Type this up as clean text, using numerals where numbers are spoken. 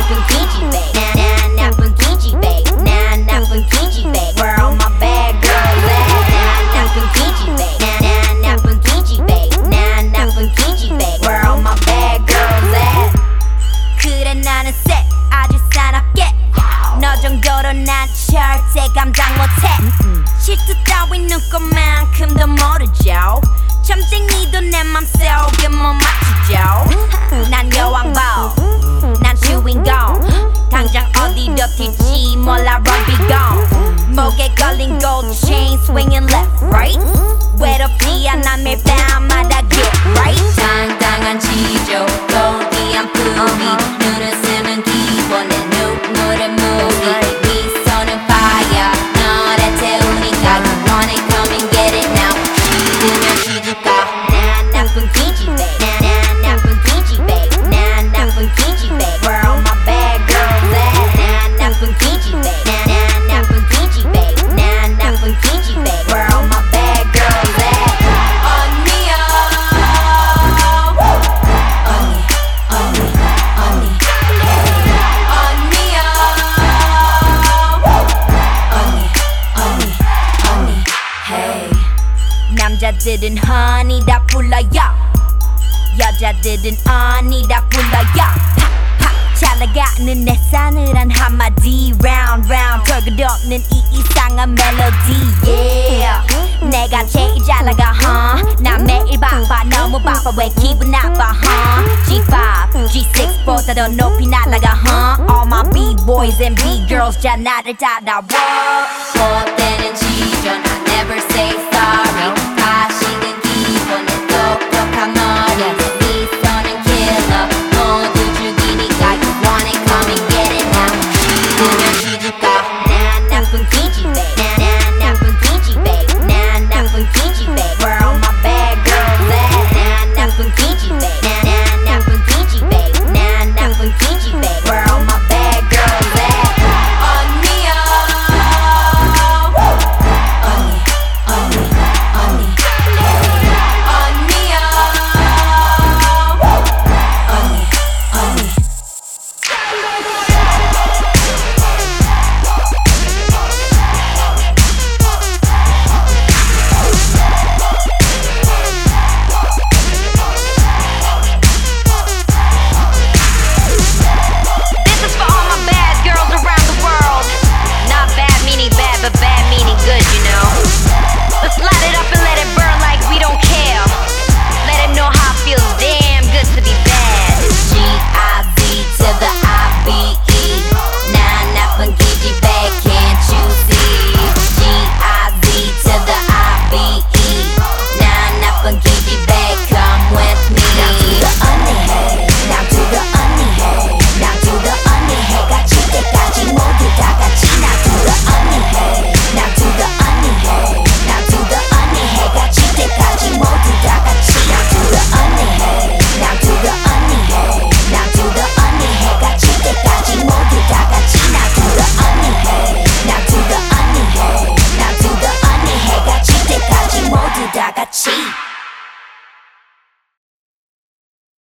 나쁜 기집애 난 나쁜 기집애 난 나쁜 기집애 Where all my bad girls at 난 나쁜 기집애 난 나쁜 기집애 난 나쁜 기집애 Where all my bad girls at 그래 나는 쎄 아주 사납게 너 정도로 난 절대 감당 못해 실수 따윈 눈꽃만큼도 모르죠 점쟁이도 내 맘속에 못 맞추죠 난 여왕벌 난 주인공 당장 어디로 튈지 몰라 run be gone 목에 걸린 gold chain swinging left right 외롭지 않아 매일 밤마다 get right 당당한 지조 골디한 품위 눈을 쓰면 기본 내 눈물의 무기 미소는 fire 너를 태우니까 You wanna come and get it now 시드면 시집가 난 나쁜 기집애 난 나쁜 기집애 난 나쁜 기집애 Where all my bad girls at 난 나쁜 기집애 난 나쁜 기집애 난 나쁜 기집애 Where all my bad girls at 언니야 언니 언니야 언니 hey 남자들은 honey 다 불러요 여자들은 언니 다 불러요 팍팍 잘 나가는 내 싸늘한 한마디 round round 별것 없는 이 이상한 멜로디 yeah 내가 제일 잘 나가 난 매일 바빠 너무 바빠 왜 기분 나빠 G5 G6보다 더 높이 날아가 All my B-boys and B-girls 자 나를 따라와 뭐 때는 지전 I never say sorry